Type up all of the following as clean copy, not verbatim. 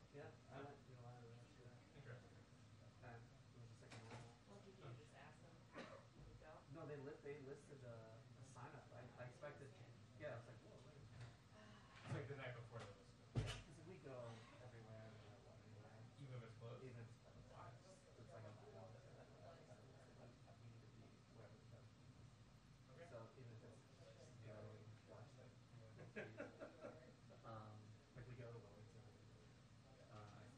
Yeah, I went Unilateral yesterday. Interesting. And it was just like normal. Well, did you just ask them you would go? No, they listed a sign up. I expected, yeah, I was like, whoa, wait a minute. It's like the night before the list. Yeah, because we go everywhere, no matter what, anyway. Even if it's closed? Even if it's closed. It's like a mile to that way. So it's like we need to be wherever the customers are. Okay. So even if it's just go and watch them. Like we go to Wilmington.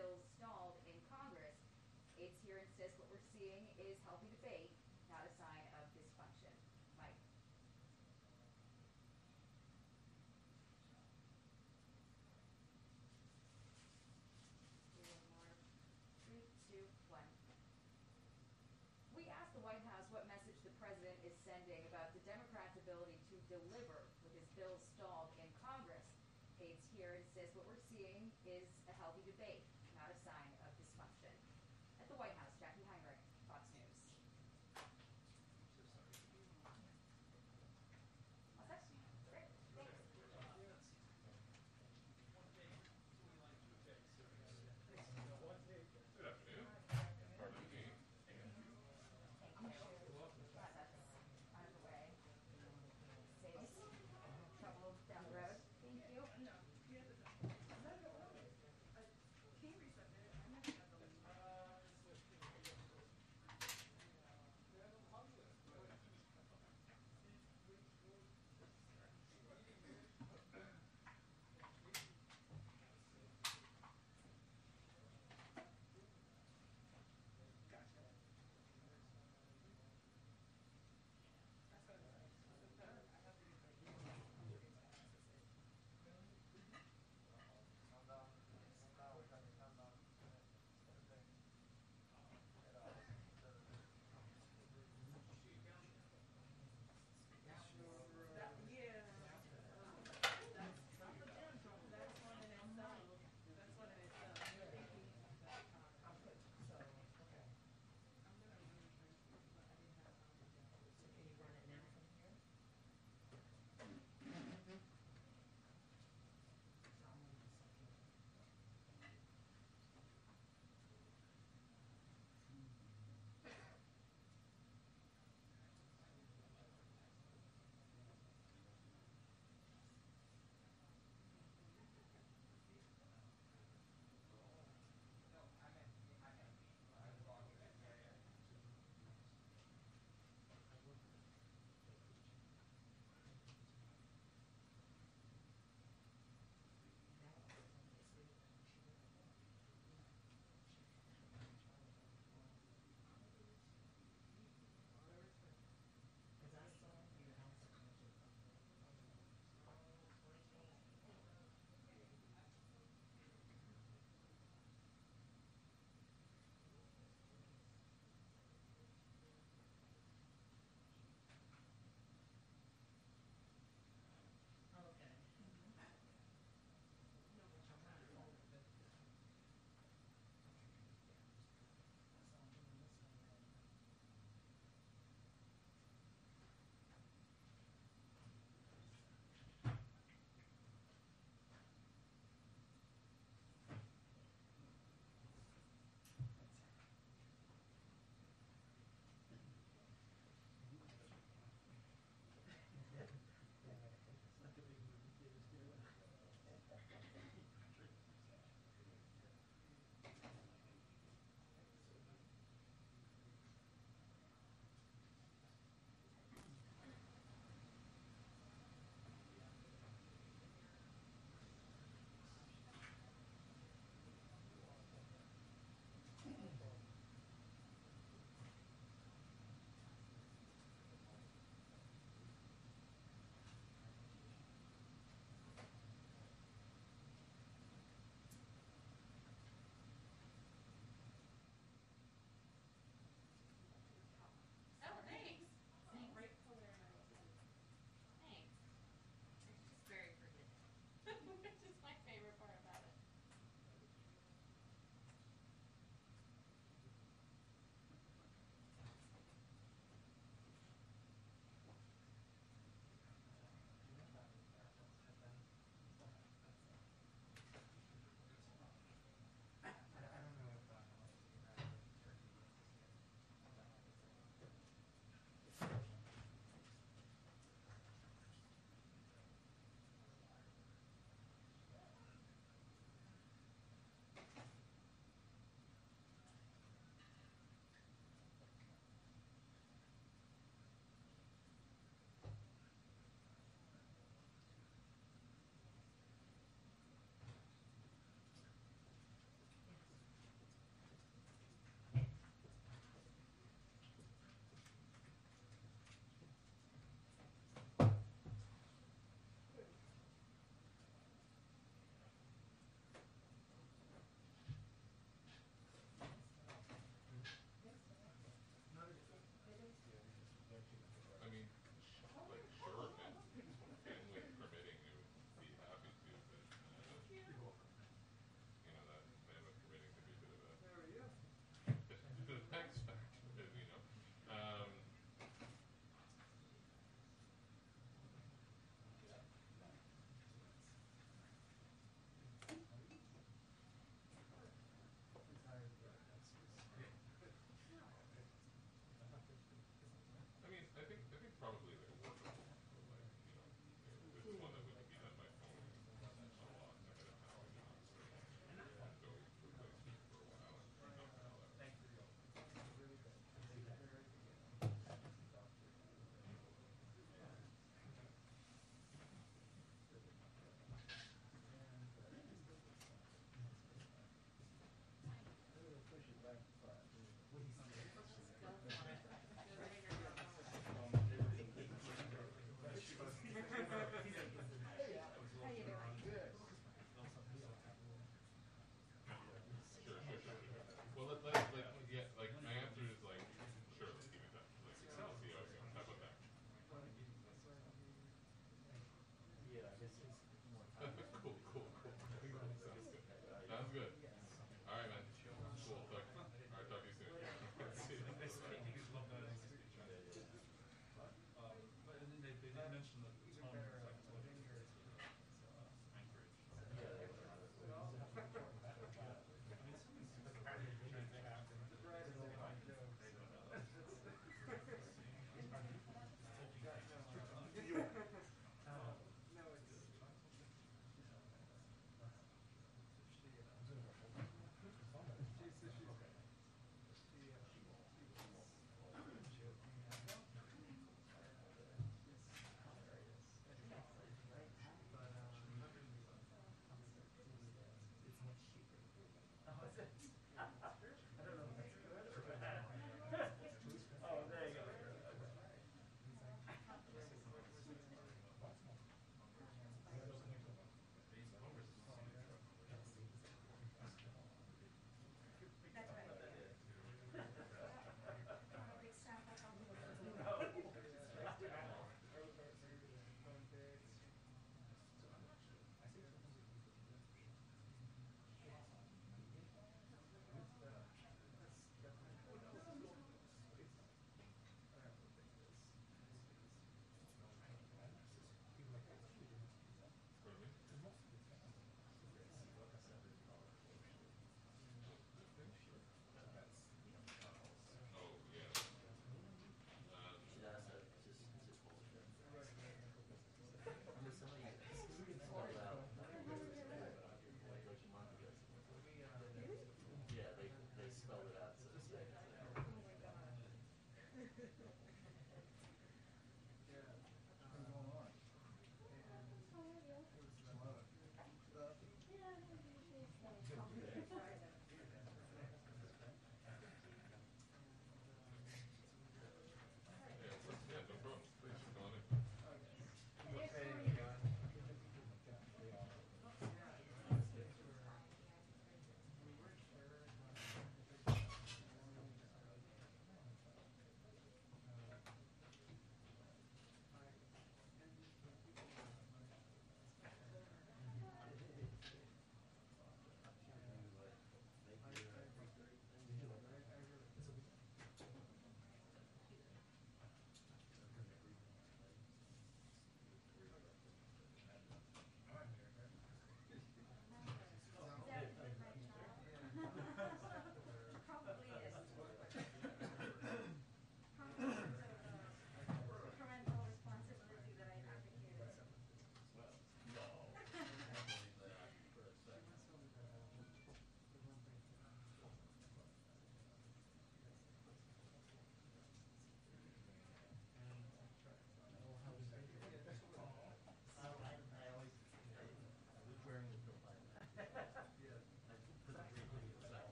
bills stalled in Congress. Aides here insist what we're seeing is healthy debate, not a sign of dysfunction. Mike. One more. 3, 2, 1. We asked the White House what message the president is sending about the Democrats' ability to deliver with his bills stalled in Congress. Aides here insist what we're seeing is a healthy debate, not a sign of dysfunction. At the White House, Jackie Heinrich, Fox News. All set? Great. Thanks. Good afternoon. Pardon me. Thank you. Glad that's out of the way. Saves trouble down the road. Thank you.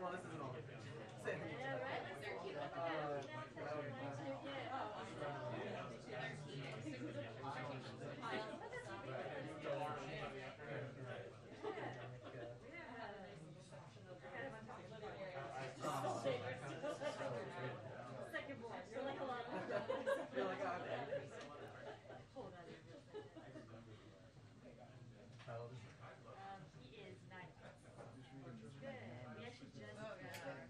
Well, this isn't all the things. Say it. Yeah, right? Let's start keeping up with that. That would be fun. Second board, you're like a lot. You're like, oh, okay. Hold on just a second. How old is he? He is 9 months. Good. We actually just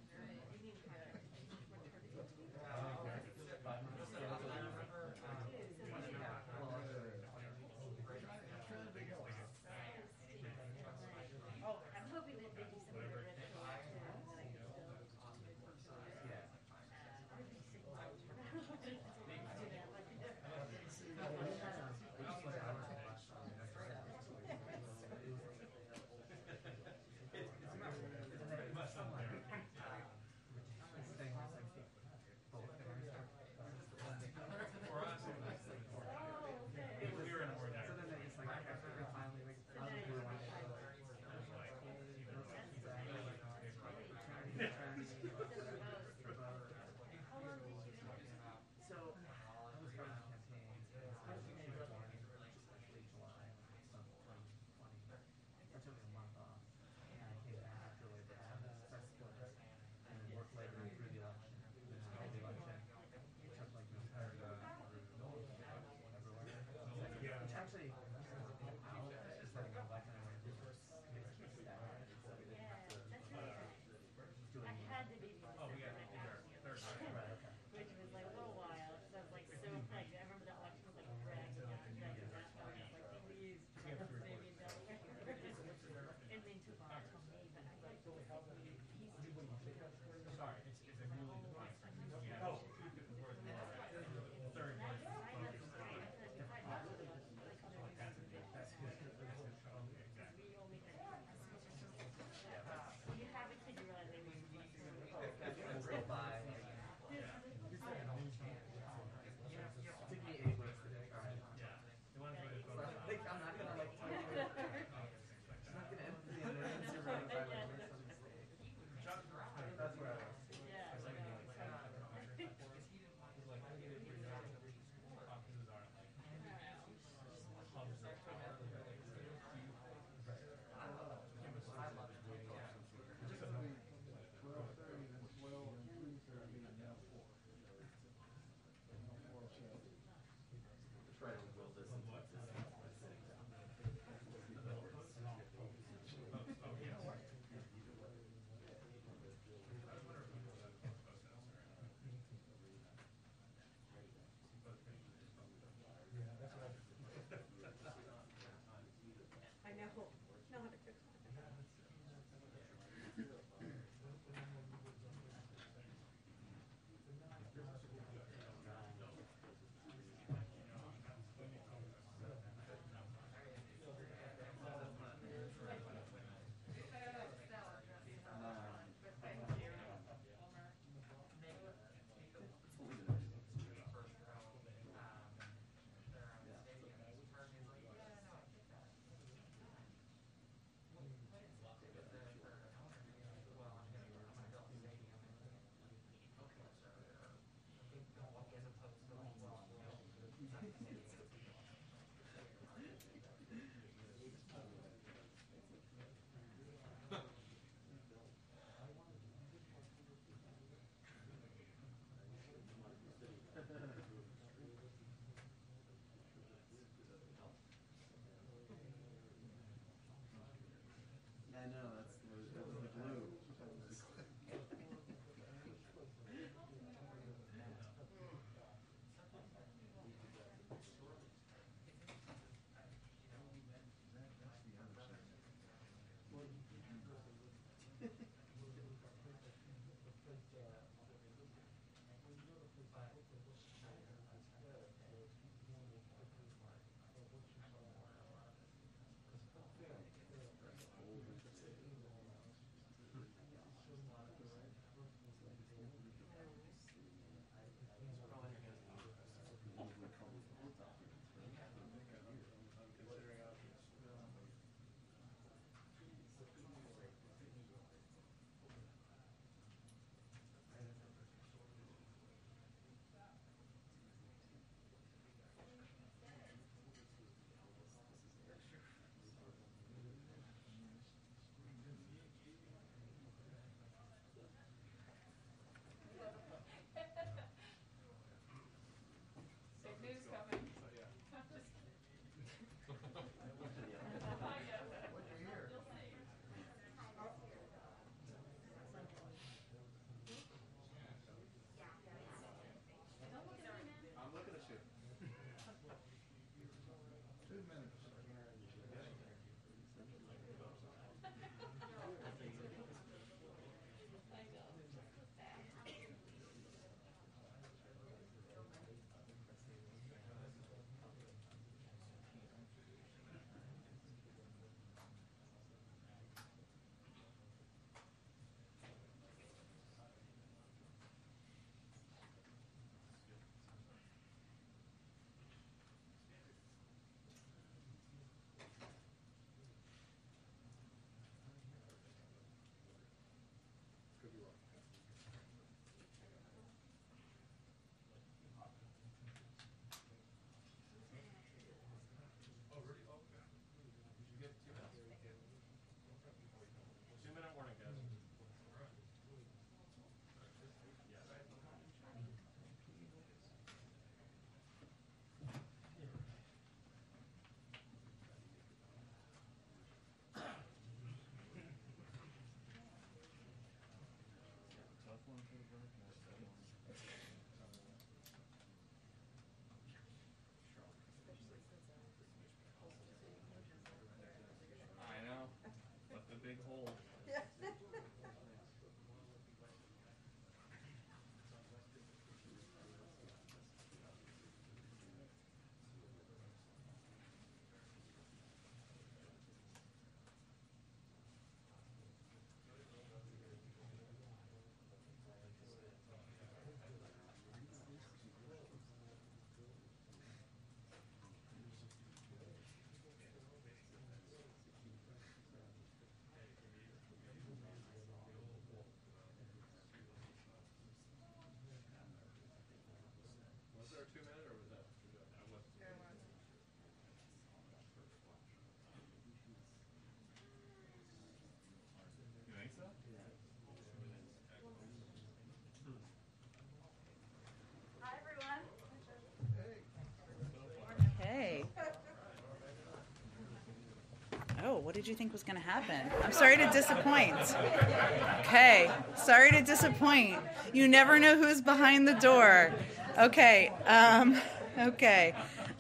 Oh, what did you think was going to happen? I'm sorry to disappoint. Okay, sorry to disappoint. You never know who's behind the door. Okay, okay.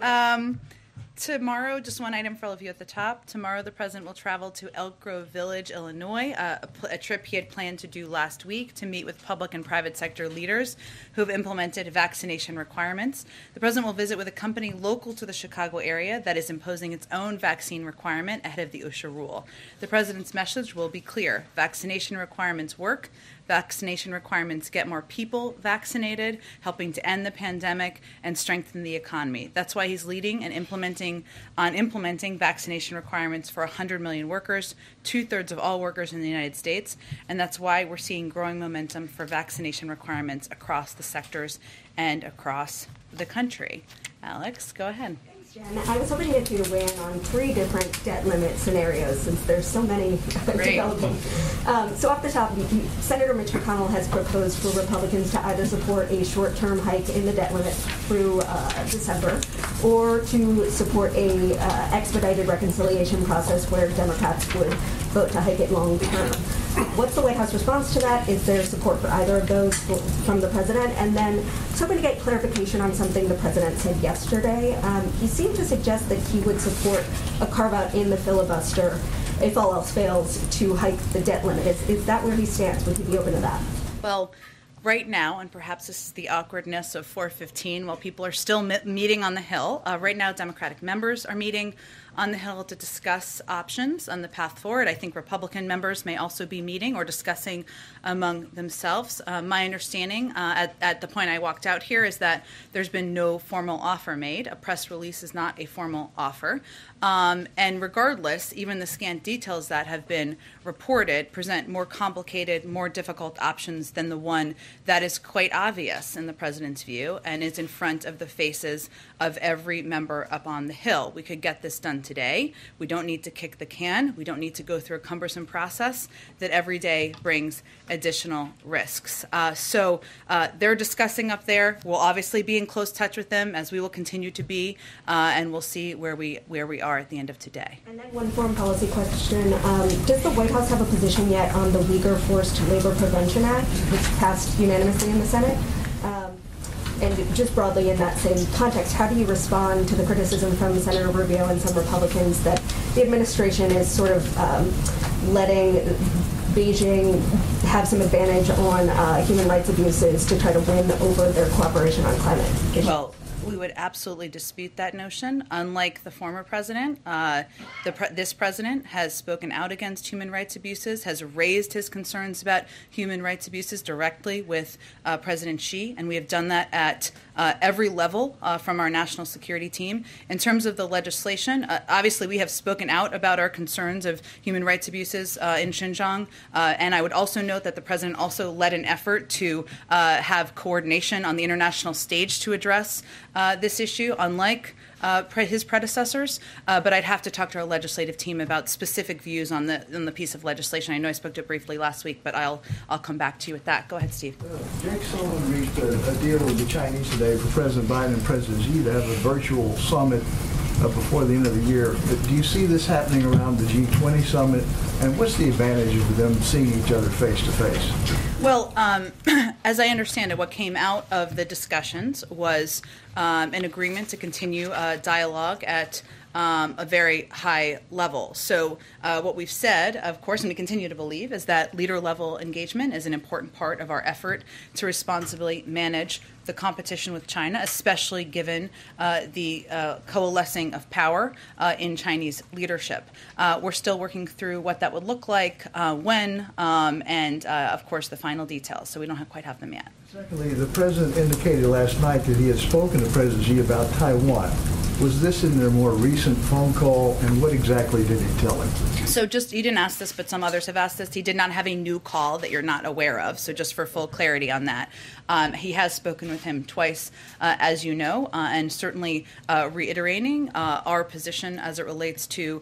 Tomorrow, just one item for all of you at the top. Tomorrow, the president will travel to Elk Grove Village, Illinois, a trip he had planned to do last week to meet with public and private sector leaders who have implemented vaccination requirements. The president will visit with a company local to the Chicago area that is imposing its own vaccine requirement ahead of the OSHA rule. The president's message will be clear. Vaccination requirements work. Vaccination requirements get more people vaccinated, helping to end the pandemic and strengthen the economy. That's why he's leading and implementing vaccination requirements for 100 million workers, 2/3 of all workers in the United States. And that's why we're seeing growing momentum for vaccination requirements across the sectors and across the country. Alex, go ahead. Jen, I was hoping to get you to weigh in on 3 different debt limit scenarios since there's so many developing. So off the top, Senator Mitch McConnell has proposed for Republicans to either support a short-term hike in the debt limit through December or to support a expedited reconciliation process where Democrats would vote to hike it long-term. What's the White House response to that? Is there support for either of those from the president? And then I was hoping to get clarification on something the president said yesterday. He seemed to suggest that he would support a carve-out in the filibuster if all else fails to hike the debt limit. Is that where he stands? Would he be open to that? Well, right now, and perhaps this is the awkwardness of 4:15 while people are still meeting on the Hill, right now Democratic members are meeting on the Hill to discuss options on the path forward. I think Republican members may also be meeting or discussing among themselves. My understanding at the point I walked out here is that there's been no formal offer made. A press release is not a formal offer. And regardless, even the scant details that have been reported present more complicated, more difficult options than the one that is quite obvious in the president's view and is in front of the faces of every member up on the Hill. We could get this done today. We don't need to kick the can. We don't need to go through a cumbersome process that every day brings additional risks. So they're discussing up there. We'll obviously be in close touch with them, as we will continue to be, and we'll see where we are at the end of today. And then one foreign policy question. Does the White House have a position yet on the Uyghur Forced Labor Prevention Act, which passed unanimously in the Senate? And just broadly in that same context, how do you respond to the criticism from Senator Rubio and some Republicans that the administration is sort of letting Beijing have some advantage on human rights abuses to try to win over their cooperation on climate issues? Well, we would absolutely dispute that notion. Unlike the former president, this president has spoken out against human rights abuses, has raised his concerns about human rights abuses directly with President Xi, and we have done that at every level from our national security team. In terms of the legislation, obviously we have spoken out about our concerns of human rights abuses in Xinjiang, and I would also note that the president also led an effort to have coordination on the international stage to address this issue, unlike his predecessors, but I'd have to talk to our legislative team about specific views on the piece of legislation. I know I spoke to it briefly last week, but I'll come back to you with that. Go ahead, Steve. Jake Sullivan reached a deal with the Chinese today for President Biden and President Xi to have a virtual summit before the end of the year. Do you see this happening around the G20 summit? And what's the advantage of them seeing each other face to face? Well, as I understand it, what came out of the discussions was an agreement to continue dialogue at a very high level. So what we've said, of course, and we continue to believe, is that leader-level engagement is an important part of our effort to responsibly manage the competition with China, especially given the coalescing of power in Chinese leadership. We're still working through what that would look like, when, and, of course, the final details. So we don't quite have them yet. Secondly, the president indicated last night that he had spoken to President Xi about Taiwan. Was this in their more recent phone call, and what exactly did he tell him? So just, you didn't ask this, but some others have asked this. He did not have a new call that you're not aware of, so just for full clarity on that. He has spoken with him twice, as you know, and certainly reiterating our position as it relates to,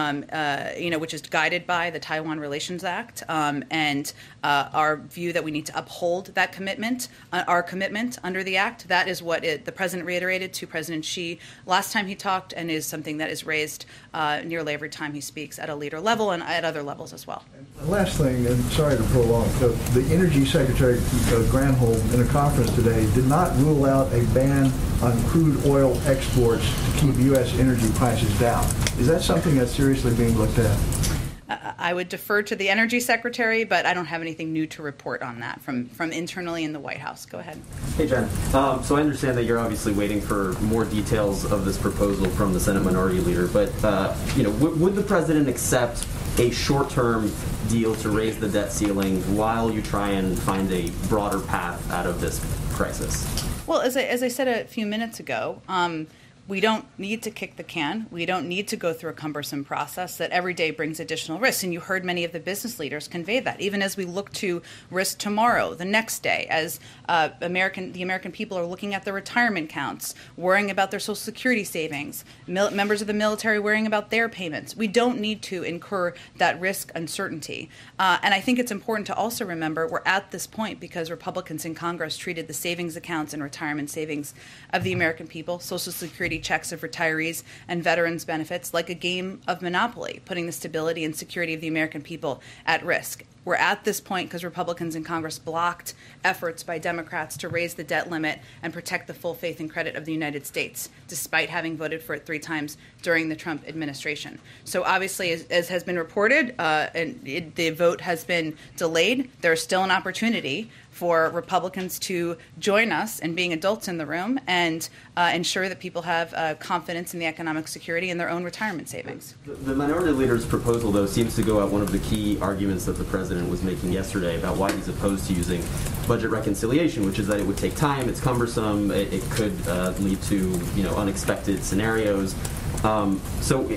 which is guided by the Taiwan Relations Act, and our view that we need to uphold that commitment, our commitment under the act. That is what the president reiterated to President Xi last last time he talked and is something that is raised nearly every time he speaks at a leader level and at other levels as well. The last thing, and sorry to prolong, the Energy Secretary Granholm in a conference today did not rule out a ban on crude oil exports to keep U.S. energy prices down. Is that something that's seriously being looked at? I would defer to the Energy Secretary, but I don't have anything new to report on that from internally in the White House. Go ahead. Hey, Jen. So I understand that you're obviously waiting for more details of this proposal from the Senate Minority Leader, but would the president accept a short-term deal to raise the debt ceiling while you try and find a broader path out of this crisis? Well, as I said a few minutes ago, we don't need to kick the can. We don't need to go through a cumbersome process that every day brings additional risks. And you heard many of the business leaders convey that. Even as we look to risk tomorrow, the next day, as the American people are looking at their retirement counts, worrying about their Social Security savings, members of the military worrying about their payments. We don't need to incur that risk uncertainty. And I think it's important to also remember we're at this point because Republicans in Congress treated the savings accounts and retirement savings of the American people, Social Security checks of retirees and veterans benefits like a game of Monopoly, putting the stability and security of the American people at risk. We're at this point because Republicans in Congress blocked efforts by Democrats to raise the debt limit and protect the full faith and credit of the United States, despite having voted for it 3 times during the Trump administration. So obviously, as has been reported, the vote has been delayed. There's still an opportunity for Republicans to join us in being adults in the room and ensure that people have confidence in the economic security and their own retirement savings. The Minority Leader's proposal, though, seems to go at one of the key arguments that the president was making yesterday about why he's opposed to using budget reconciliation, which is that it would take time, it's cumbersome, it could lead to unexpected scenarios. So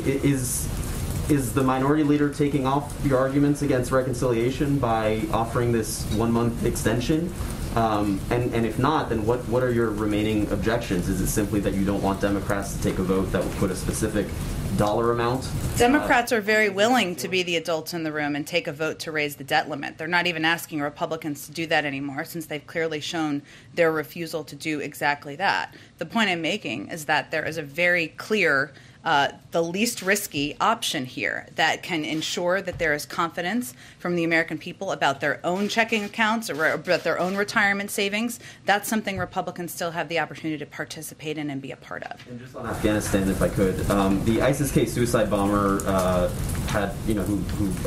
is the Minority Leader taking off your arguments against reconciliation by offering this 1-month extension? And if not, then what are your remaining objections? Is it simply that you don't want Democrats to take a vote that would put a specific dollar amount? Democrats are very willing to be the adults in the room and take a vote to raise the debt limit. They're not even asking Republicans to do that anymore, since they've clearly shown their refusal to do exactly that. The point I'm making is that there is a very clear the least risky option here that can ensure that there is confidence from the American people about their own checking accounts or about their own retirement savings. That's something Republicans still have the opportunity to participate in and be a part of. And just on Afghanistan, if I could, the ISIS-K suicide bomber had, who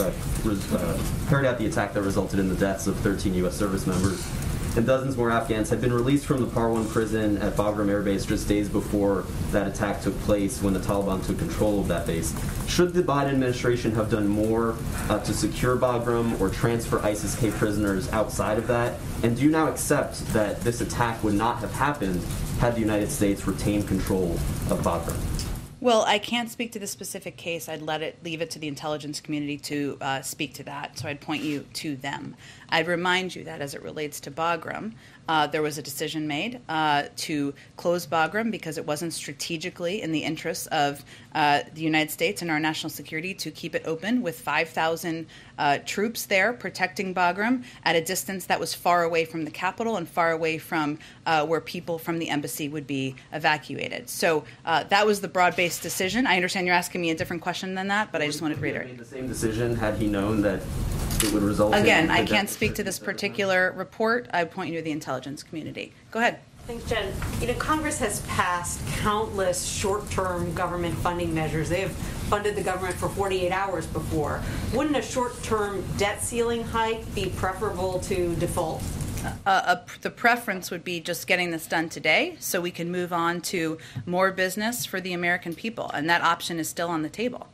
carried out the attack that resulted in the deaths of 13 U.S. service members and dozens more Afghans had been released from the Parwan prison at Bagram Air Base just days before that attack took place when the Taliban took control of that base. Should the Biden administration have done more to secure Bagram or transfer ISIS-K prisoners outside of that? And do you now accept that this attack would not have happened had the United States retained control of Bagram? Well, I can't speak to the specific case. I'd leave it to the intelligence community to speak to that, so I'd point you to them. I'd remind you that as it relates to Bagram, there was a decision made to close Bagram because it wasn't strategically in the interests of the United States and our national security to keep it open with 5,000 troops there protecting Bagram at a distance that was far away from the capital and far away from where people from the embassy would be evacuated. So that was the broad-based decision. I understand you're asking me a different question than that, but I just wanted to reiterate. Made the same decision had he known that it would result Again, I can't speak to this particular report. I point you to the intelligence community. Go ahead. Thanks, Jen. Congress has passed countless short-term government funding measures. They have funded the government for 48 hours before. Wouldn't a short-term debt ceiling hike be preferable to default? The preference would be just getting this done today so we can move on to more business for the American people, and that option is still on the table.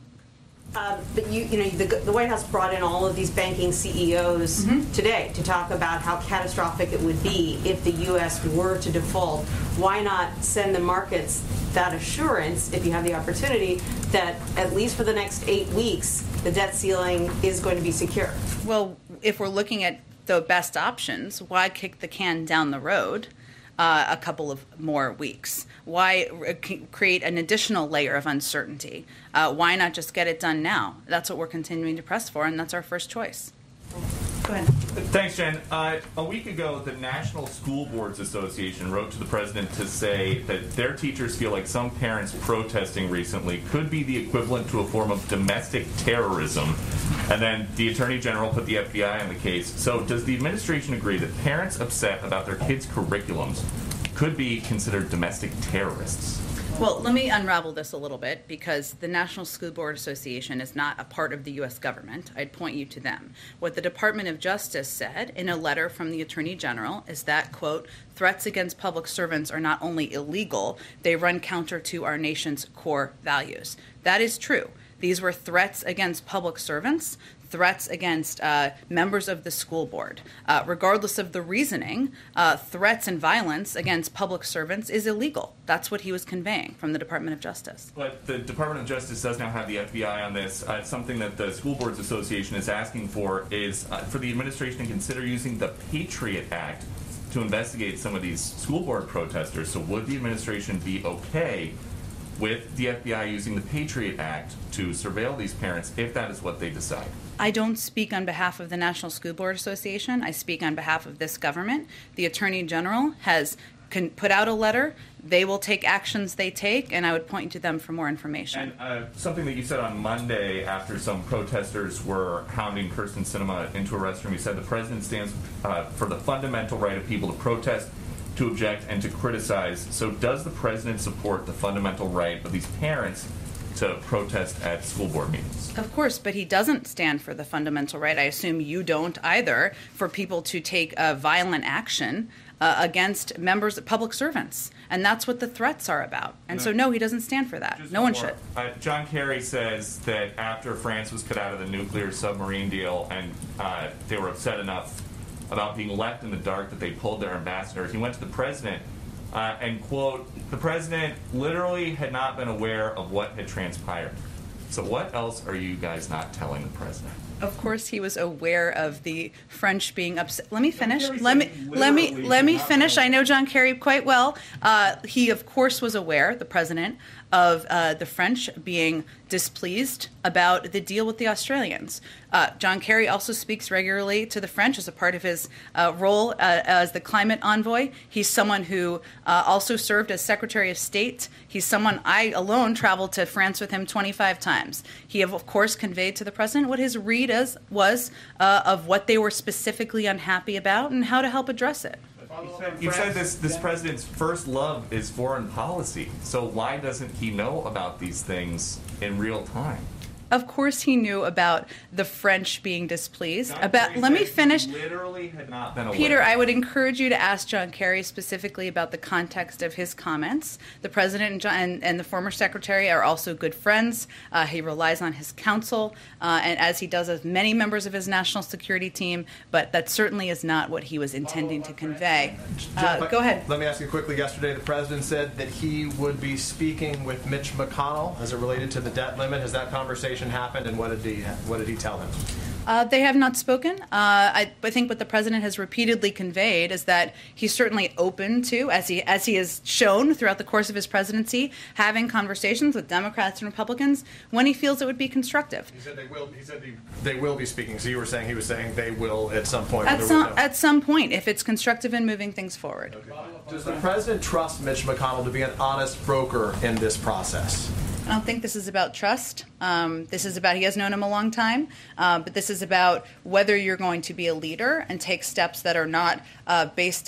But the White House brought in all of these banking CEOs today to talk about how catastrophic it would be if the U.S. were to default. Why not send the markets that assurance, if you have the opportunity, that at least for the next 8 weeks, the debt ceiling is going to be secure? Well, if we're looking at the best options, why kick the can down the road a couple of more weeks? Why create an additional layer of uncertainty? Why not just get it done now? That's what we're continuing to press for, and that's our first choice. Go ahead. Thanks, Jen. A week ago, the National School Boards Association wrote to the president to say that their teachers feel like some parents protesting recently could be the equivalent to a form of domestic terrorism. And then the Attorney General put the FBI on the case. So does the administration agree that parents upset about their kids' curriculums could be considered domestic terrorists? Well, let me unravel this a little bit because the National School Board Association is not a part of the U.S. government. I'd point you to them. What the Department of Justice said in a letter from the Attorney General is that, quote, threats against public servants are not only illegal, they run counter to our nation's core values. That is true. These were threats against public servants, threats against members of the school board. Regardless of the reasoning, threats and violence against public servants is illegal. That's what he was conveying from the Department of Justice. But the Department of Justice does now have the FBI on this. Something that the School Boards Association is asking for is for the administration to consider using the Patriot Act to investigate some of these school board protesters. So would the administration be okay with the FBI using the Patriot Act to surveil these parents if that is what they decide? I don't speak on behalf of the National School Board Association. I speak on behalf of this government. The Attorney General has put out a letter. They will take actions they take, and I would point you to them for more information. And something that you said on Monday after some protesters were hounding Kirsten Sinema into a restroom, you said the president stands for the fundamental right of people to protest, to object, and to criticize. So does the president support the fundamental right of these parents to protest at school board meetings? Of course, but he doesn't stand for the fundamental right. I assume you don't either, for people to take violent action against members of public servants. And that's what the threats are about. And so, no, he doesn't stand for that. No one should. John Kerry says that after France was cut out of the nuclear submarine deal and they were upset enough about being left in the dark that they pulled their ambassador, he went to the president and, quote, the president literally had not been aware of what had transpired. So what else are you guys not telling the president? Of course, he was aware of the French being upset. Let me finish. Let me finish. I know John Kerry quite well. He, of course, was aware, the president, of the French being displeased about the deal with the Australians. John Kerry also speaks regularly to the French as a part of his role as the climate envoy. He's someone who also served as Secretary of State. He's someone I alone traveled to France with him 25 times. He, of course, conveyed to the president what his read was of what they were specifically unhappy about and how to help address it. You said this president's first love is foreign policy. So why doesn't he know about these things in real time? Of course he knew about the French being displeased. Let me finish. He literally had not been aware. Peter, I would encourage you to ask John Kerry specifically about the context of his comments. The president and the former secretary are also good friends. He relies on his counsel, and as he does with many members of his national security team, but that certainly is not what he was intending to convey. Go ahead. Let me ask you quickly. Yesterday, the president said that he would be speaking with Mitch McConnell as it related to the debt limit. Has that conversation happened, and what did he tell him? They have not spoken. I think what the president has repeatedly conveyed is that he's certainly open to, as he has shown throughout the course of his presidency, having conversations with Democrats and Republicans when he feels it would be constructive. He said they will. He said they will be speaking. So he was saying they will at some point. At some point, if it's constructive in moving things forward. Okay. Does the president trust Mitch McConnell to be an honest broker in this process? I don't think this is about trust. This is about, he has known him a long time, but this is about whether you're going to be a leader and take steps that are not based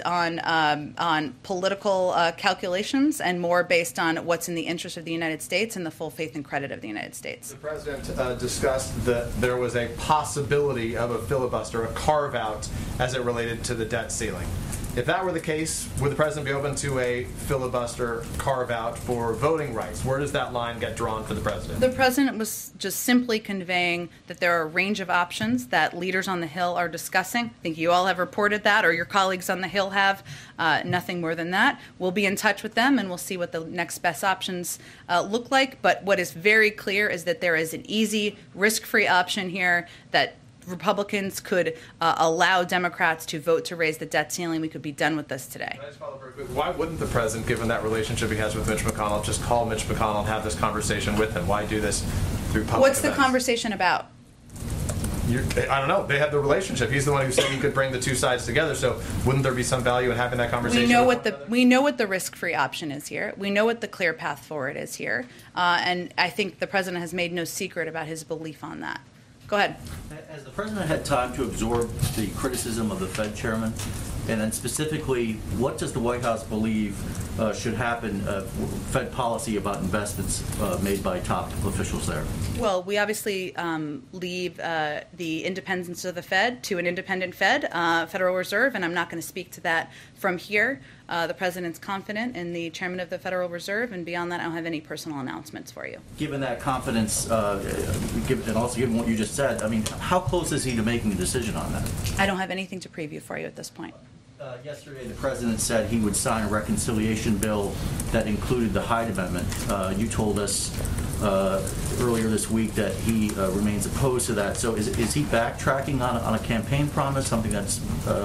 on political calculations and more based on what's in the interest of the United States and the full faith and credit of the United States. The president discussed that there was a possibility of a filibuster, a carve-out, as it related to the debt ceiling. If that were the case, would the president be open to a filibuster carve-out for voting rights? Where does that line get drawn for the president? The president was just simply conveying that there are a range of options that leaders on the Hill are discussing. I think you all have reported that, or your colleagues on the Hill have. Nothing more than that. We'll be in touch with them, and we'll see what the next best options look like. But what is very clear is that there is an easy, risk-free option here that Republicans could allow Democrats to vote to raise the debt ceiling. We could be done with this today. Can I just follow very quick? Why wouldn't the president, given that relationship he has with Mitch McConnell, just call Mitch McConnell and have this conversation with him? Why do this through public What's events? the conversation about? I don't know. They have the relationship. He's the one who said he could bring the two sides together. So wouldn't there be some value in having that conversation? We know what the risk-free option is here. We know what the clear path forward is here, and I think the president has made no secret about his belief on that. Go ahead. Has the president had time to absorb the criticism of the Fed chairman? And then specifically, what does the White House believe should happen, Fed policy about investments made by top officials there? Well, we obviously leave the independence of the Fed to an independent Fed, Federal Reserve, and I'm not going to speak to that from here. The president's confident in the chairman of the Federal Reserve, and beyond that, I don't have any personal announcements for you. Given that confidence, and also given what you just said, I mean, how close is he to making a decision on that? I don't have anything to preview for you at this point. Yesterday, the president said he would sign a reconciliation bill that included the Hyde Amendment. You told us earlier this week that he remains opposed to that. So is he backtracking on a campaign promise, something that's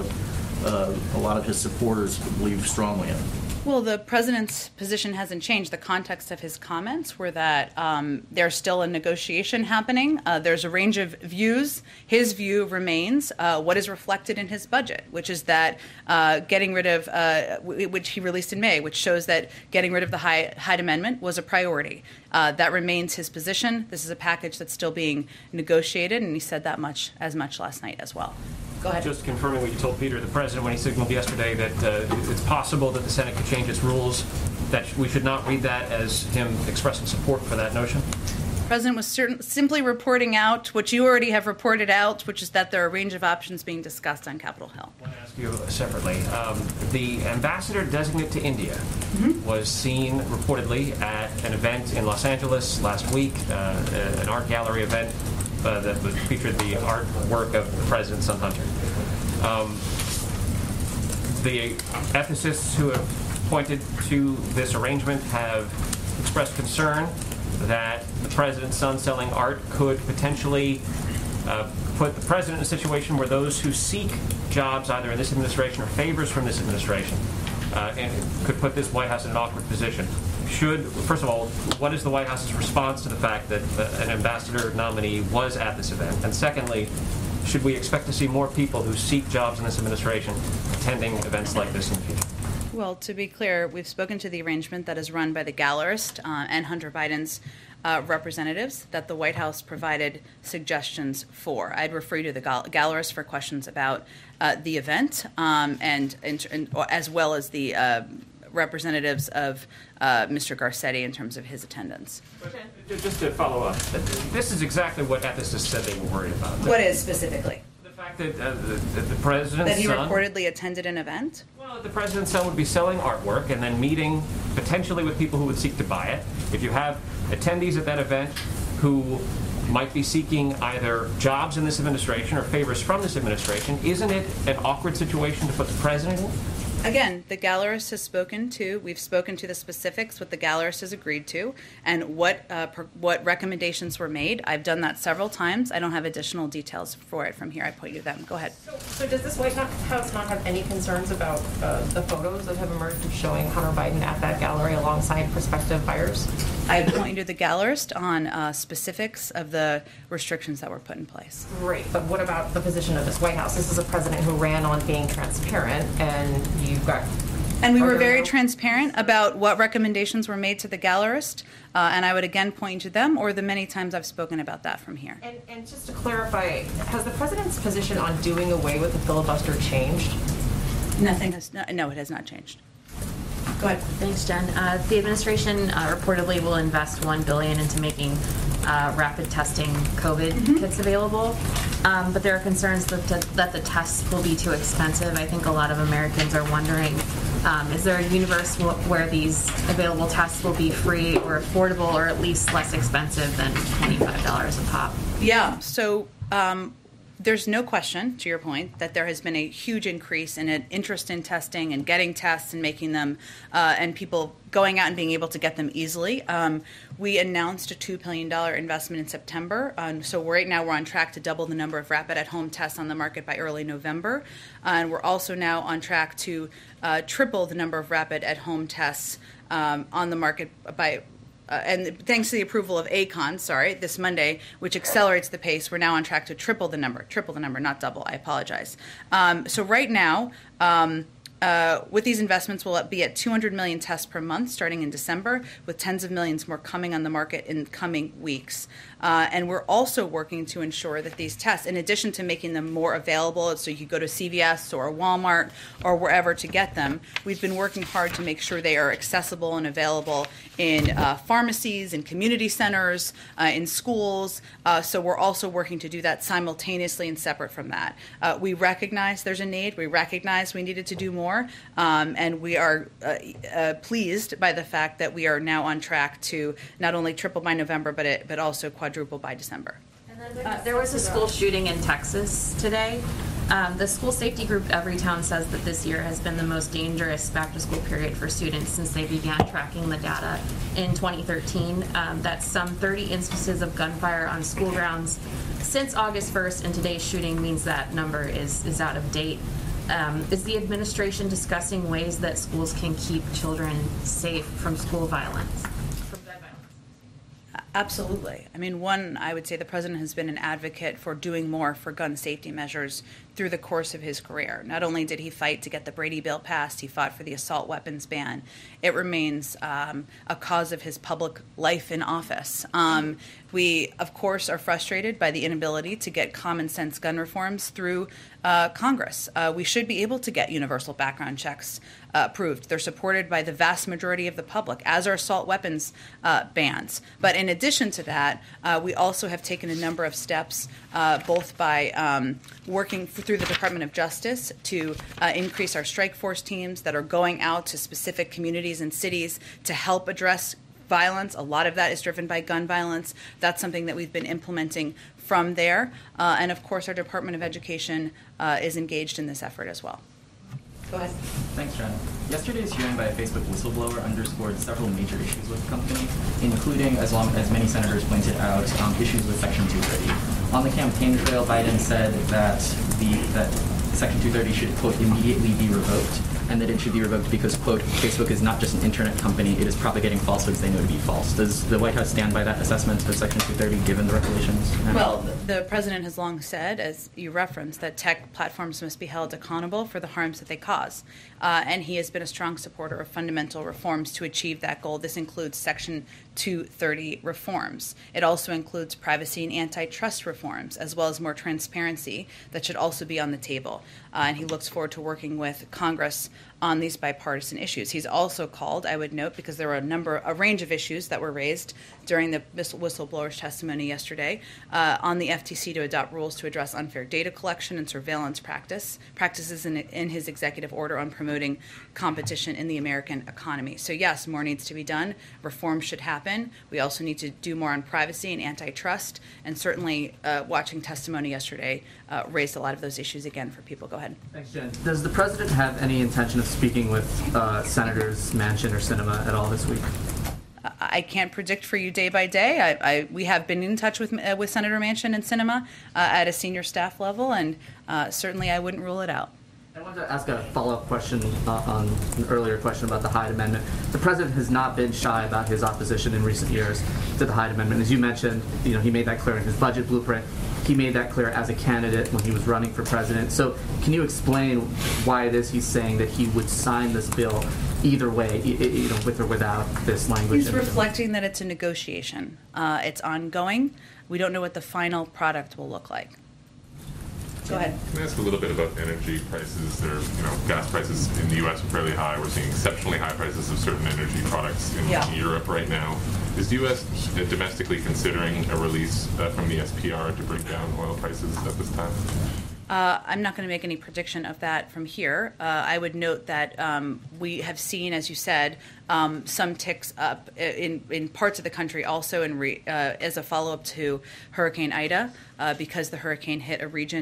a lot of his supporters believe strongly in? Well, the president's position hasn't changed. The context of his comments were that there's still a negotiation happening. There's a range of views. His view remains what is reflected in his budget, which is that getting rid of, which he released in May, which shows that getting rid of the Hyde Amendment was a priority. That remains his position. This is a package that's still being negotiated, and he said that much last night as well. Go ahead. Just confirming what you told Peter, the president, when he signaled yesterday that it's possible that the Senate could change its rules, that we should not read that as him expressing support for that notion? The president was simply reporting out what you already have reported out, which is that there are a range of options being discussed on Capitol Hill. I want to ask you separately. The ambassador designate to India was seen reportedly at an event in Los Angeles last week, an art gallery event that featured the artwork of the president's son, Hunter. The ethicists who have pointed to this arrangement have expressed concern that the president's son selling art could potentially put the president in a situation where those who seek jobs either in this administration or favors from this administration and could put this White House in an awkward position. First of all, what is the White House's response to the fact that an ambassador nominee was at this event? And secondly, should we expect to see more people who seek jobs in this administration attending events like this in the future? Well, to be clear, we've spoken to the arrangement that is run by the gallerist and Hunter Biden's representatives that the White House provided suggestions for. I'd refer you to the gallerist for questions about the event and as well as the representatives of Mr. Garcetti in terms of his attendance. Just to follow up, this is exactly what ethicists said they were worried about. What is specifically? The fact that the president's that he son reportedly attended an event? Well, the president's son would be selling artwork and then meeting potentially with people who would seek to buy it. If you have attendees at that event who might be seeking either jobs in this administration or favors from this administration, isn't it an awkward situation to put the president in? Again, the gallerist has we've spoken to the specifics, what the gallerist has agreed to, and what recommendations were made. I've done that several times. I don't have additional details for it from here. I point you to them. Go ahead. So does this White House not have any concerns about the photos that have emerged of showing Hunter Biden at that gallery alongside prospective buyers? I point you to the gallerist on specifics of the restrictions that were put in place. Great, but what about the position of this White House? This is a president who ran on being transparent, and you've got... And we were very transparent about what recommendations were made to the gallerist, and I would again point you to them or the many times I've spoken about that from here. And just to clarify, has the president's position on doing away with the filibuster changed? Nothing has, no, it has not changed. Go ahead. Thanks, Jen. The administration reportedly will invest $1 billion into making rapid testing COVID kits available, but there are concerns that the tests will be too expensive. I think a lot of Americans are wondering, is there a universe where these available tests will be free or affordable or at least less expensive than $25 a pop? Yeah, so there's no question, to your point, that there has been a huge increase in an interest in testing and getting tests and making them, and people going out and being able to get them easily. We announced a $2 billion investment in September, so right now we're on track to double the number of rapid at-home tests on the market by early November, and we're also now on track to triple the number of rapid at-home tests on the market by and thanks to the approval of ACON, this Monday, which accelerates the pace, we're now on track to triple the number, not double, I apologize. So right now, with these investments, we'll be at 200 million tests per month starting in December, with tens of millions more coming on the market in coming weeks. And we're also working to ensure that these tests, in addition to making them more available, so you go to CVS or Walmart or wherever to get them, we've been working hard to make sure they are accessible and available in pharmacies, in community centers, in schools. So we're also working to do that simultaneously and separate from that. We recognize there's a need. We recognize we needed to do more. And we are pleased by the fact that we are now on track to not only triple by November, but also quadruple by December. There was a school shooting in Texas today. The school safety group Everytown says that this year has been the most dangerous back-to-school period for students since they began tracking the data in 2013. That's some 30 instances of gunfire on school grounds since August 1st, and today's shooting means that number is out of date. Is the administration discussing ways that schools can keep children safe from school violence? Absolutely. I mean, one, I would say the president has been an advocate for doing more for gun safety measures through the course of his career. Not only did he fight to get the Brady bill passed, he fought for the assault weapons ban. It remains a cause of his public life in office. We, of course, are frustrated by the inability to get common sense gun reforms through Congress. We should be able to get universal background checks approved. They're supported by the vast majority of the public, as are assault weapons bans. But in addition to that, we also have taken a number of steps, both by working through the Department of Justice to increase our strike force teams that are going out to specific communities and cities to help address violence. A lot of that is driven by gun violence. That's something that we've been implementing from there. And of course, our Department of Education is engaged in this effort as well. Go ahead. Thanks, Jen. Yesterday's hearing by a Facebook whistleblower underscored several major issues with the company, including, as many senators pointed out, issues with Section 230. On the campaign trail, Biden said that Section 230 should, quote, immediately be revoked, and that it should be revoked because, quote, Facebook is not just an internet company, it is propagating falsehoods they know to be false. Does the White House stand by that assessment of Section 230 given the revelations? Well, the president has long said, as you referenced, that tech platforms must be held accountable for the harms that they cause. And he has been a strong supporter of fundamental reforms to achieve that goal. This includes Section 230 reforms. It also includes privacy and antitrust reforms, as well as more transparency that should also be on the table. And he looks forward to working with Congress on these bipartisan issues. He's also called, I would note, because there were a range of issues that were raised during the whistleblower's testimony yesterday, on the FTC to adopt rules to address unfair data collection and surveillance practices in his executive order on promoting competition in the American economy. So yes, more needs to be done. Reform should happen. We also need to do more on privacy and antitrust, and certainly watching testimony yesterday raised a lot of those issues again for people. Go ahead. Thanks, Jen. Does the president have any intention of speaking with Senators Manchin or Sinema at all this week? I can't predict for you day by day. We have been in touch with Senator Manchin and Sinema at a senior staff level, and certainly I wouldn't rule it out. I wanted to ask a follow-up question on an earlier question about the Hyde Amendment. The president has not been shy about his opposition in recent years to the Hyde Amendment. As you mentioned, he made that clear in his budget blueprint. He made that clear as a candidate when he was running for president. So can you explain why it is he's saying that he would sign this bill either way, with or without this language? He's reflecting that it's a negotiation. It's ongoing. We don't know what the final product will look like. Go ahead. Can I ask a little bit about energy prices? Gas prices in the U.S. are fairly high. We're seeing exceptionally high prices of certain energy products in Europe right now. Is the U.S. domestically considering a release from the SPR to bring down oil prices at this time? I'm not going to make any prediction of that from here. I would note that we have seen, as you said, some ticks up in parts of the country also as a follow-up to Hurricane Ida, because the hurricane hit a region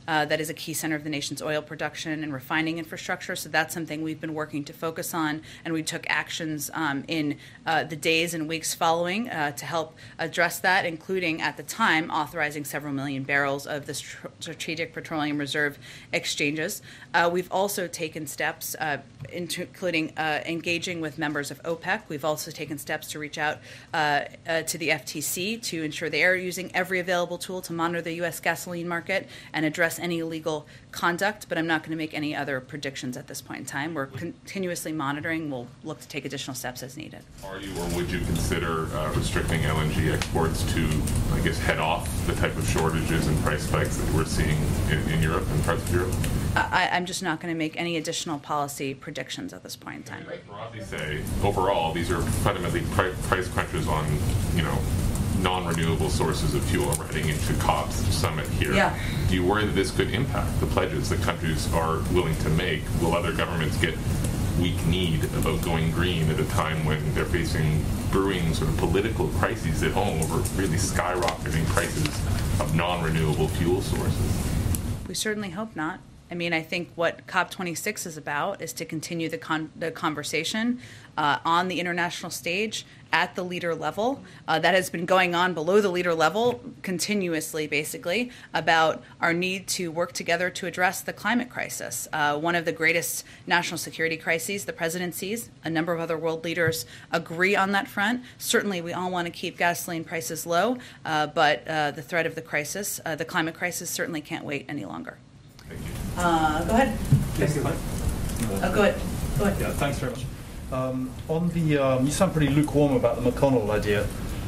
that is a key center of the nation's oil production and refining infrastructure. So that's something we've been working to focus on, and we took actions in the days and weeks following to help address that, including at the time authorizing several million barrels of the Strategic Petroleum Reserve exchanges. We've also taken steps, including engaging with members of OPEC. We've also taken steps to reach out to the FTC to ensure they are using every available tool to monitor the U.S. gasoline market and address any illegal conduct, but I'm not going to make any other predictions at this point in time. We're continuously monitoring. We'll look to take additional steps as needed. Are you or would you consider restricting LNG exports to, I guess, head off the type of shortages and price spikes that we're seeing in Europe and parts of Europe? I'm just not going to make any additional policy predictions at this point in time. I broadly say, overall, these are fundamentally price crunches on, non-renewable sources of fuel. We're heading into COP's summit here. Yeah. Do you worry that this could impact the pledges that countries are willing to make? Will other governments get weak-kneed about going green at a time when they're facing brewing sort of political crises at home over really skyrocketing prices of non-renewable fuel sources? We certainly hope not. I mean, I think what COP26 is about is to continue the conversation on the international stage at the leader level. That has been going on below the leader level continuously, basically, about our need to work together to address the climate crisis. One of the greatest national security crises the president sees. A number of other world leaders agree on that front. Certainly, we all want to keep gasoline prices low, but the threat of the crisis, the climate crisis, certainly can't wait any longer. Go ahead. Yes, go ahead. Yeah, thanks very much. On the, you sound pretty lukewarm about the McConnell idea.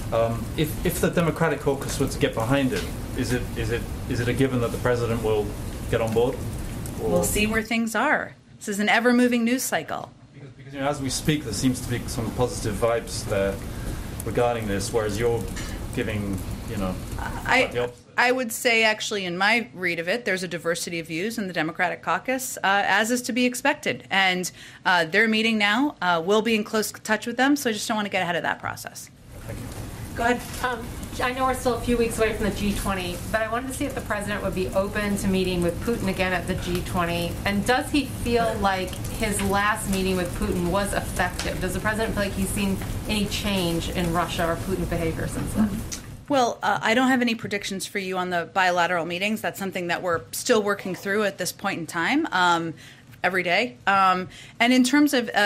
If the Democratic caucus were to get behind it, is it a given that the president will get on board? Or? We'll see where things are. This is an ever-moving news cycle. Because as we speak, there seems to be some positive vibes there regarding this, whereas you're giving, the opposite. I would say, actually, in my read of it, there's a diversity of views in the Democratic caucus, as is to be expected. And they're meeting now. We'll be in close touch with them, so I just don't want to get ahead of that process. Thank you. Go ahead. I know we're still a few weeks away from the G20, but I wanted to see if the president would be open to meeting with Putin again at the G20. And does he feel like his last meeting with Putin was effective? Does the president feel like he's seen any change in Russia or Putin's behavior since then? Well, I don't have any predictions for you on the bilateral meetings. That's something that we're still working through at this point in time. Every day. And in terms of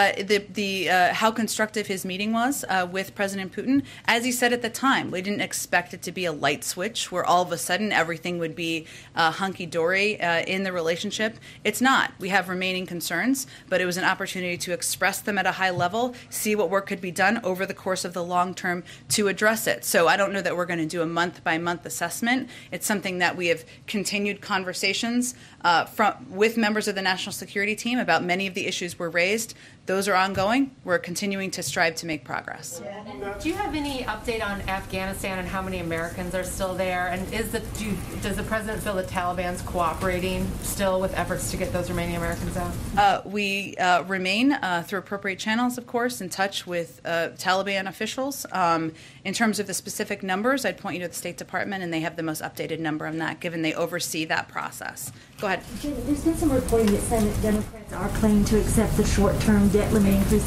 how constructive his meeting was with President Putin, as he said at the time, we didn't expect it to be a light switch where all of a sudden everything would be hunky-dory in the relationship. It's not. We have remaining concerns, but it was an opportunity to express them at a high level, see what work could be done over the course of the long term to address it. So I don't know that we're going to do a month-by-month assessment. It's something that we have continued conversations with members of the National Security team about many of the issues were raised. Those are ongoing. We're continuing to strive to make progress. Do you have any update on Afghanistan and how many Americans are still there? And does the president feel the Taliban's cooperating still with efforts to get those remaining Americans out? We remain, through appropriate channels, of course, in touch with Taliban officials. In terms of the specific numbers, I'd point you to the State Department, and they have the most updated number on that, given they oversee that process. Go ahead. There's been some reporting that Senate Democrats are planning to accept the short-term debt limit increase.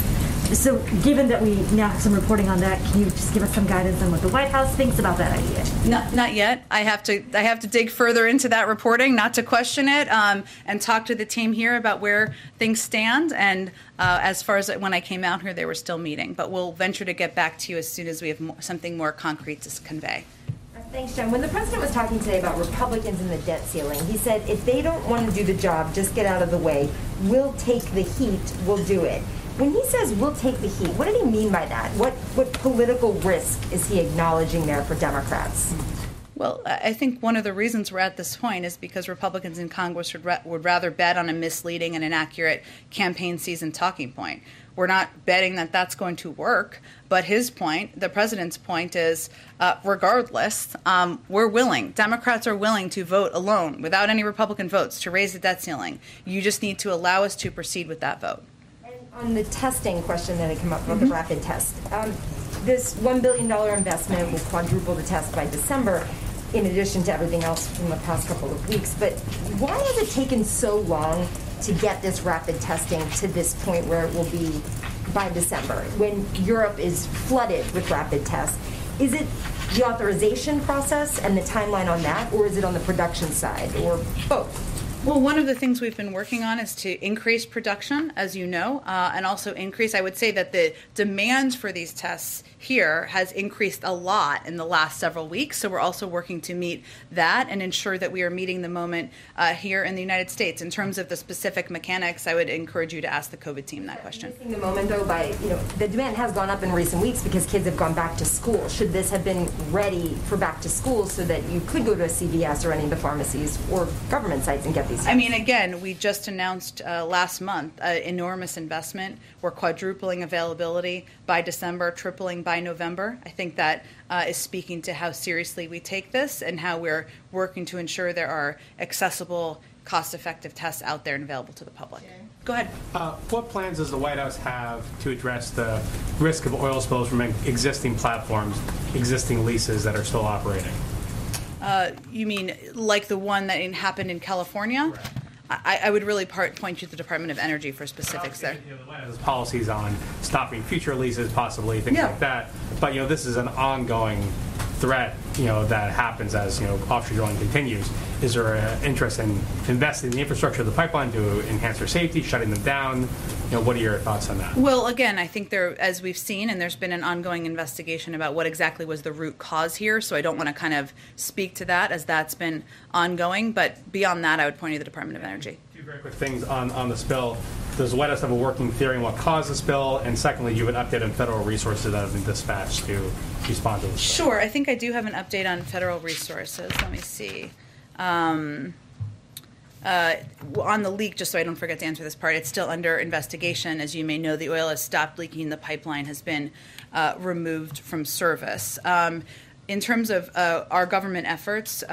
So given that we now have some reporting on that, can you just give us some guidance on what the White House thinks about that idea? Not yet. I have to dig further into that reporting, not to question it, and talk to the team here about where things stand. And as far as when I came out here, they were still meeting. But we'll venture to get back to you as soon as we have something more concrete to convey. Thanks, Jen. When the president was talking today about Republicans and the debt ceiling, he said, if they don't want to do the job, just get out of the way. We'll take the heat. We'll do it. When he says we'll take the heat, what did he mean by that? What political risk is he acknowledging there for Democrats? Well, I think one of the reasons we're at this point is because Republicans in Congress would rather bet on a misleading and inaccurate campaign season talking point. We're not betting that that's going to work, but his point, the president's point, is regardless, we're willing. Democrats are willing to vote alone, without any Republican votes, to raise the debt ceiling. You just need to allow us to proceed with that vote. And on the testing question that had come up about the rapid test, this $1 billion investment will quadruple the test by December. in addition to everything else from the past couple of weeks. But why has it taken so long to get this rapid testing to this point where it will be by December, when Europe is flooded with rapid tests? Is it the authorization process and the timeline on that, or is it on the production side, or both? Well, one of the things we've been working on is to increase production, as you know, and also increase, I would say that the demand for these tests here has increased a lot in the last several weeks. So we're also working to meet that and ensure that we are meeting the moment here in the United States. In terms of the specific mechanics, I would encourage you to ask the COVID team that question. Missing the moment, though, by, the demand has gone up in recent weeks because kids have gone back to school. Should this have been ready for back to school so that you could go to a CVS or any of the pharmacies or government sites and get these tests? I mean, again, we just announced last month an enormous investment. We're quadrupling availability by December, tripling by November. I think that is speaking to how seriously we take this and how we're working to ensure there are accessible, cost-effective tests out there and available to the public. Go ahead. What plans does the White House have to address the risk of oil spills from existing platforms, existing leases that are still operating? You mean like the one that happened in California? Right. I would really point you to the Department of Energy for specifics there. The White House has policies on stopping future leases, possibly things like that. But this is an ongoing threat. That happens as offshore drilling continues. Is there an interest in investing in the infrastructure of the pipeline to enhance their safety, shutting them down? What are your thoughts on that? Well, again, I think as we've seen, and there's been an ongoing investigation about what exactly was the root cause here. So I don't want to kind of speak to that as that's been ongoing. But beyond that, I would point you to the Department of Energy. Two very quick things on the spill. Does the White House have a working theory on what caused the spill? And secondly, you have an update on federal resources that have been dispatched to respond to the spill. Sure. I think I do have an update on federal resources. Let me see. On the leak, just so I don't forget to answer this part, it's still under investigation. As you may know, the oil has stopped leaking. The pipeline has been removed from service. In terms of our government efforts,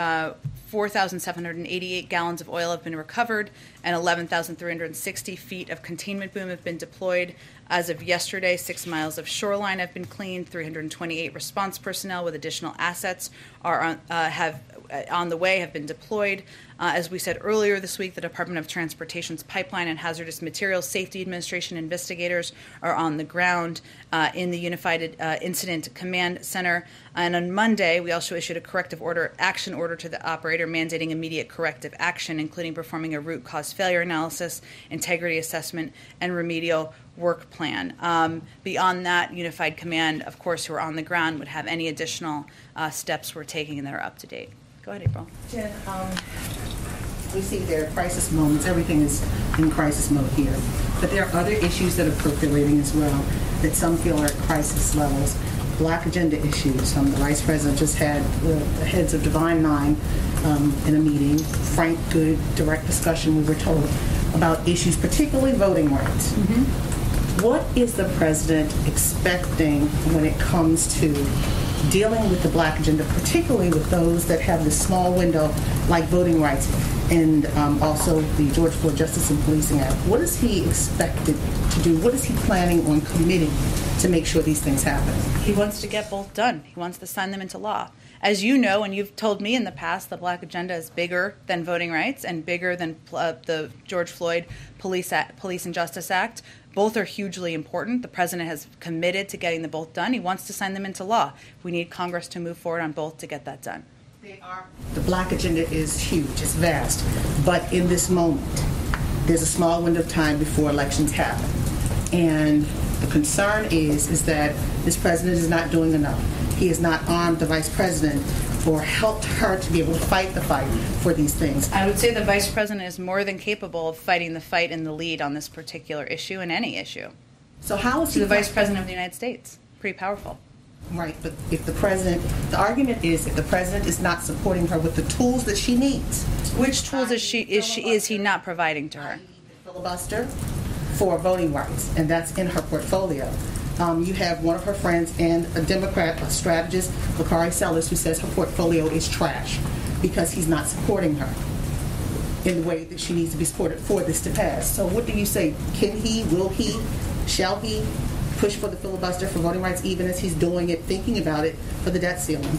4,788 gallons of oil have been recovered and 11,360 feet of containment boom have been deployed. As of yesterday, 6 miles of shoreline have been cleaned. 328 response personnel with additional assets are on the way, have been deployed. As we said earlier this week, the Department of Transportation's Pipeline and Hazardous Materials Safety Administration investigators are on the ground in the Unified Incident Command Center. And on Monday, we also issued a action order to the operator mandating immediate corrective action, including performing a root cause failure analysis, integrity assessment, and remedial work plan. Beyond that, Unified Command, of course, who are on the ground, would have any additional steps we're taking that are up to date. Go ahead, April. Jen, we see there are crisis moments. Everything is in crisis mode here. But there are other issues that are percolating as well that some feel are at crisis levels. Black agenda issues. The Vice President just had the heads of Divine Nine in a meeting. Frank Good, direct discussion, we were told, about issues, particularly voting rights. Mm-hmm. What is the President expecting when it comes to dealing with the Black agenda, particularly with those that have this small window like voting rights and also the George Floyd Justice and Policing Act? What is he expected to do? What is he planning on committing to make sure these things happen? He wants to get both done. He wants to sign them into law. As you know, and you've told me in the past, the Black agenda is bigger than voting rights and bigger than the George Floyd Police and Justice Act. Both are hugely important. The President has committed to getting them both done. He wants to sign them into law. We need Congress to move forward on both to get that done. The Black agenda is huge. It's vast. But in this moment, there's a small window of time before elections happen. And the concern is that this President is not doing enough. He has not armed the Vice President or helped her to be able to fight the fight for these things. I would say the Vice President is more than capable of fighting the fight in the lead on this particular issue and any issue. So how is he the Vice President of the United States? Pretty powerful. Right, but if the President, the argument is if the President is not supporting her with the tools that she needs. Which tools is he not providing to her? The filibuster for voting rights, and that's in her portfolio. You have one of her friends and a Democrat, a strategist, Bakari Sellers, who says her portfolio is trash because he's not supporting her in the way that she needs to be supported for this to pass. So what do you say? Can he, will he, shall he push for the filibuster for voting rights even as he's doing it, thinking about it for the debt ceiling?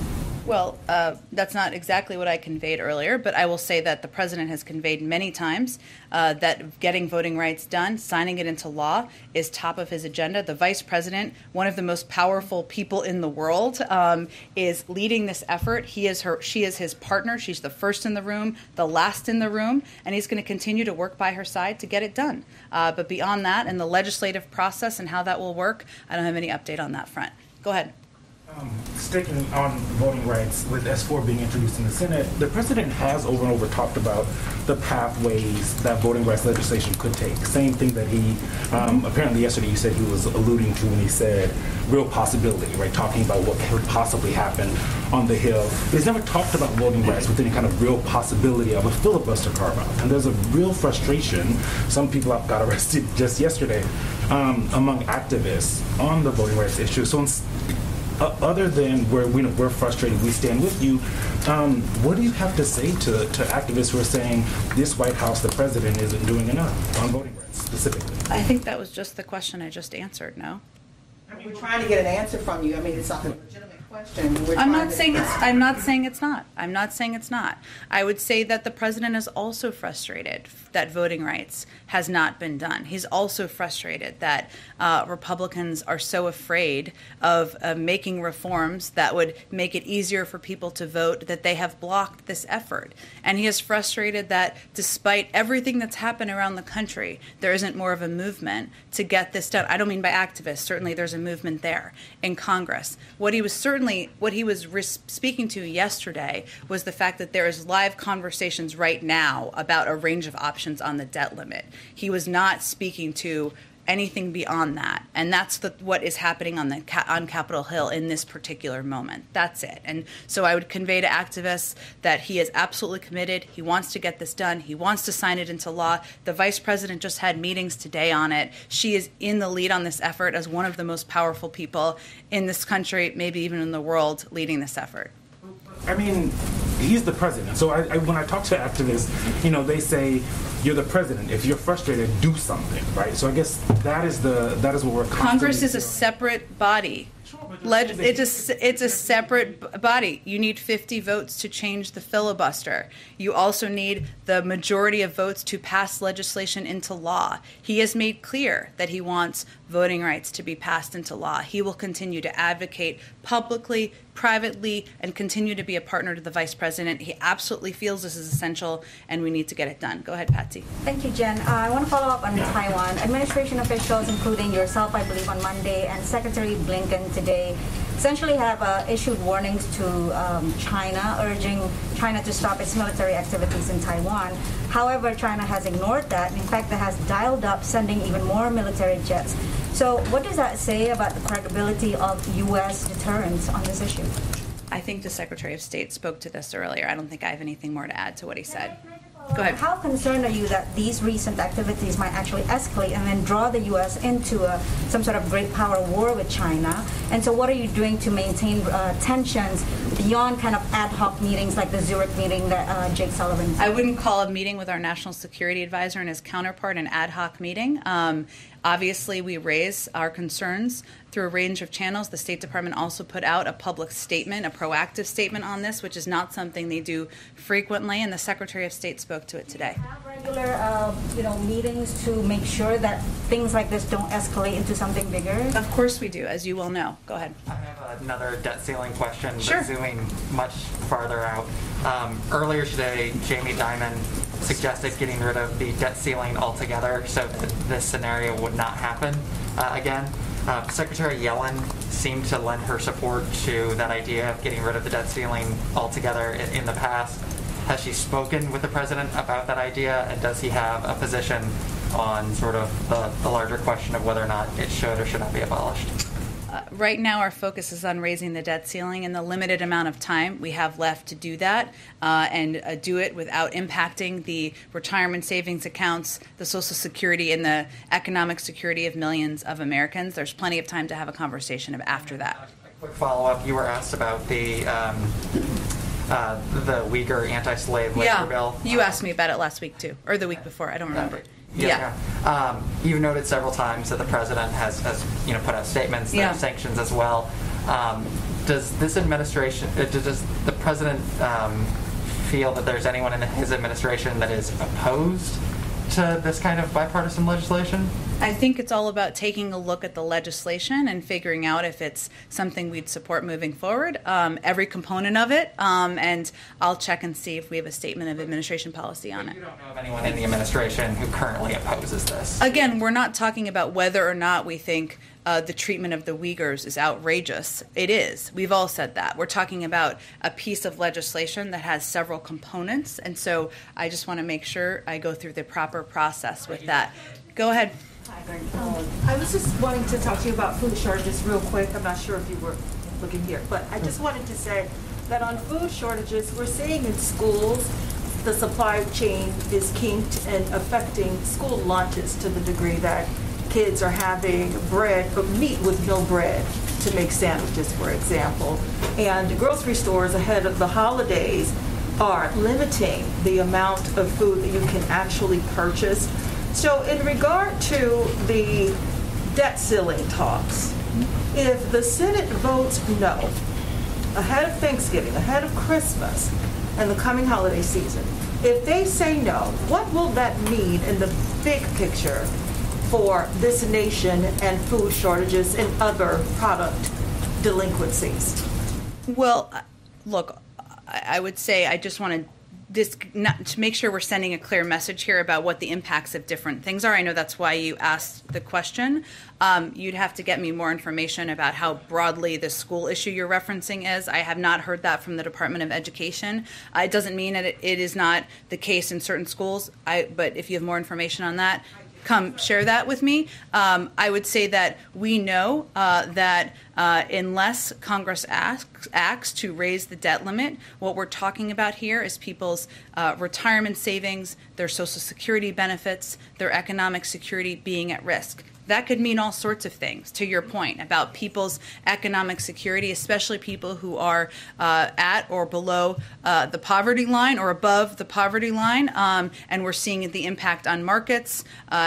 Well, that's not exactly what I conveyed earlier, but I will say that the president has conveyed many times that getting voting rights done, signing it into law, is top of his agenda. The vice president, one of the most powerful people in the world, is leading this effort. She is his partner. She's the first in the room, the last in the room, and he's going to continue to work by her side to get it done. But beyond that, and the legislative process and how that will work, I don't have any update on that front. Go ahead. Sticking on voting rights, with S4 being introduced in the Senate, the president has over and over talked about the pathways that voting rights legislation could take. Same thing that he, apparently yesterday he said he was alluding to when he said real possibility, right? Talking about what could possibly happen on the Hill. He's never talked about voting rights with any kind of real possibility of a filibuster carve-out. And there's a real frustration. Some people got arrested just yesterday among activists on the voting rights issue. So other than we're frustrated, we stand with you, what do you have to say to activists who are saying this White House, the president, isn't doing enough on voting rights specifically? I think that was just the question I just answered, no? We're trying to get an answer from you. I mean, it's not a legitimate question. I'm not saying it's not. I'm not saying it's not. I would say that the president is also frustrated that voting rights has not been done. He's also frustrated that Republicans are so afraid of making reforms that would make it easier for people to vote that they have blocked this effort. And he is frustrated that despite everything that's happened around the country, there isn't more of a movement to get this done. I don't mean by activists. Certainly there's a movement there in Congress. What he was speaking to yesterday was the fact that there is live conversations right now about a range of options on the debt limit. He was not speaking to anything beyond that, and that's what is happening on Capitol Hill in this particular moment. That's it. And so I would convey to activists that he is absolutely committed. He wants to get this done. He wants to sign it into law. The vice president just had meetings today on it. She is in the lead on this effort as one of the most powerful people in this country, maybe even in the world, leading this effort. I mean, he's the president. So when I talk to activists, they say, you're the president. If you're frustrated, do something, right? So I guess that is what we're Congress is a separate body. It's a separate body. You need 50 votes to change the filibuster. You also need the majority of votes to pass legislation into law. He has made clear that he wants voting rights to be passed into law. He will continue to advocate publicly, privately, and continue to be a partner to the vice president. He absolutely feels this is essential, and we need to get it done. Go ahead, Patsy. Thank you, Jen. I want to follow up on Taiwan. Administration officials, including yourself, I believe, on Monday, and Secretary Blinken today, essentially have issued warnings to China, urging China to stop its military activities in Taiwan. However, China has ignored that. In fact, it has dialed up sending even more military jets. So what does that say about the credibility of U.S. deterrence on this issue? I think the Secretary of State spoke to this earlier. I don't think I have anything more to add to what he said. Go ahead. How concerned are you that these recent activities might actually escalate and then draw the U.S. into some sort of great power war with China? And so what are you doing to maintain tensions beyond kind of ad hoc meetings like the Zurich meeting that Jake Sullivan said? I wouldn't call a meeting with our national security advisor and his counterpart an ad hoc meeting. Obviously, we raise our concerns through a range of channels. The State Department also put out a public statement, a proactive statement on this, which is not something they do frequently, and the Secretary of State spoke to it today. Have regular, meetings to make sure that things like this don't escalate into something bigger? Of course we do, as you well know. Go ahead. I have another debt ceiling question, but Sure. zooming much farther out. Earlier today, Jamie Dimon suggested getting rid of the debt ceiling altogether so that this scenario would not happen again. Secretary Yellen seemed to lend her support to that idea of getting rid of the debt ceiling altogether in the past. Has she spoken with the president about that idea, and does he have a position on sort of the larger question of whether or not it should or should not be abolished? Right now, our focus is on raising the debt ceiling in the limited amount of time we have left to do that, and do it without impacting the retirement savings accounts, the Social Security, and the economic security of millions of Americans. There's plenty of time to have a conversation after that. A quick follow-up, you were asked about the Uyghur anti-slave labor bill. You asked me about it last week, too, or the week before. I don't remember. You've noted several times that the president has put out statements, there are sanctions as well. does this administration, does the president feel that there's anyone in his administration that is opposed to this kind of bipartisan legislation? I think it's all about taking a look at the legislation and figuring out if it's something we'd support moving forward, every component of it, and I'll check and see if we have a statement of administration policy on it. You don't know of anyone in the administration who currently opposes this? Again, we're not talking about whether or not we think the treatment of the Uyghurs is outrageous. It is. We've all said that. We're talking about a piece of legislation that has several components, and so I just want to make sure I go through the proper process with that. Go ahead. I was just wanting to talk to you about food shortages real quick. I'm not sure if you were looking here, but I just wanted to say that on food shortages, we're seeing in schools the supply chain is kinked and affecting school lunches to the degree that kids are having meat with no bread to make sandwiches, for example. And grocery stores ahead of the holidays are limiting the amount of food that you can actually purchase. So in regard to the debt ceiling talks, if the Senate votes no, ahead of Thanksgiving, ahead of Christmas, and the coming holiday season, if they say no, what will that mean in the big picture for this nation and food shortages and other product delinquencies? Well, look, I would say I just want to make sure we're sending a clear message here about what the impacts of different things are. I know that's why you asked the question. You'd have to get me more information about how broadly the school issue you're referencing is. I have not heard that from the Department of Education. It doesn't mean that it is not the case in certain schools, but if you have more information on that, come share that with me. I would say that we know that unless Congress acts to raise the debt limit, what we're talking about here is people's retirement savings, their Social Security benefits, their economic security being at risk. That could mean all sorts of things, to your point, about people's economic security, especially people who are at or below the poverty line or above the poverty line, and we're seeing the impact on markets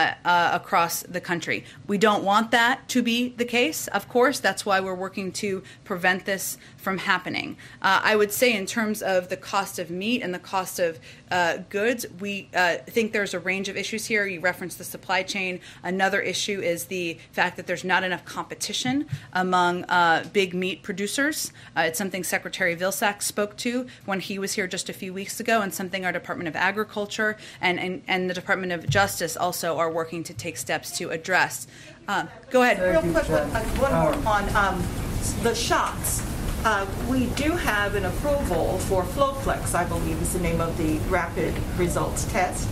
across the country. We don't want that to be the case, of course. That's why we're working to prevent this from happening. I would say in terms of the cost of meat and the cost of goods, we think there's a range of issues here. You referenced the supply chain. Another issue is the fact that there's not enough competition among big meat producers. It's something Secretary Vilsack spoke to when he was here just a few weeks ago, and something our Department of Agriculture and the Department of Justice also are working to take steps to address. Go ahead. Real quick, one more on the shots. We do have an approval for FlowFlex, I believe is the name of the rapid results test.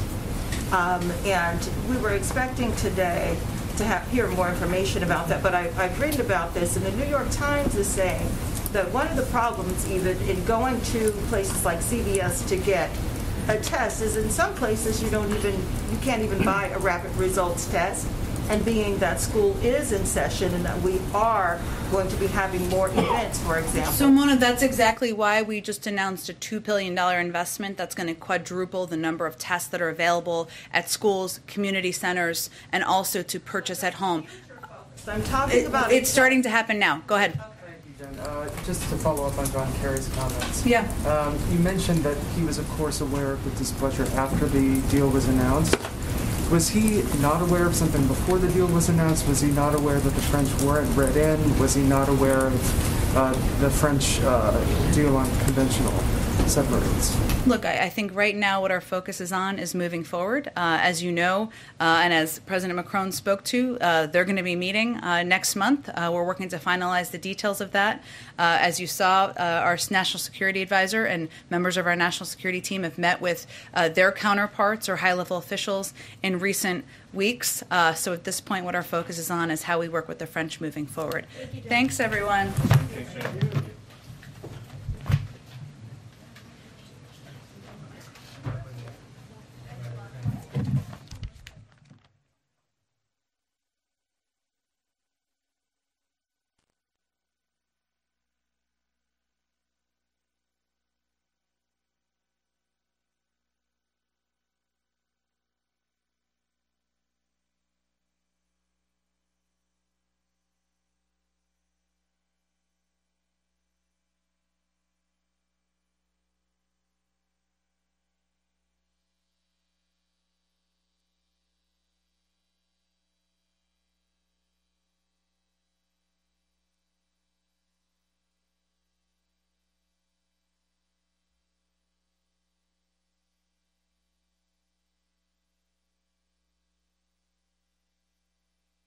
And we were expecting today to hear more information about that, but I've written about this, and the New York Times is saying that one of the problems even in going to places like CVS to get a test is in some places you can't even buy a rapid results test. And being that school is in session and that we are going to be having more events, for example. So, Mona, that's exactly why we just announced a $2 billion investment that's going to quadruple the number of tests that are available at schools, community centers, and also to purchase at home. So I'm talking about... It's starting to happen now. Go ahead. Just to follow up on John Kerry's comments. Yeah. You mentioned that he was, of course, aware of the displeasure after the deal was announced. Was he not aware of something before the deal was announced? Was he not aware that the French weren't read in? Was he not aware of the French deal on conventional submarines? Look, I think right now what our focus is on is moving forward. As you know, and as President Macron spoke to, they're going to be meeting next month. We're working to finalize the details of that. As you saw, our national security advisor and members of our national security team have met with their counterparts or high-level officials in recent weeks. So at this point, what our focus is on is how we work with the French moving forward. Thanks, everyone.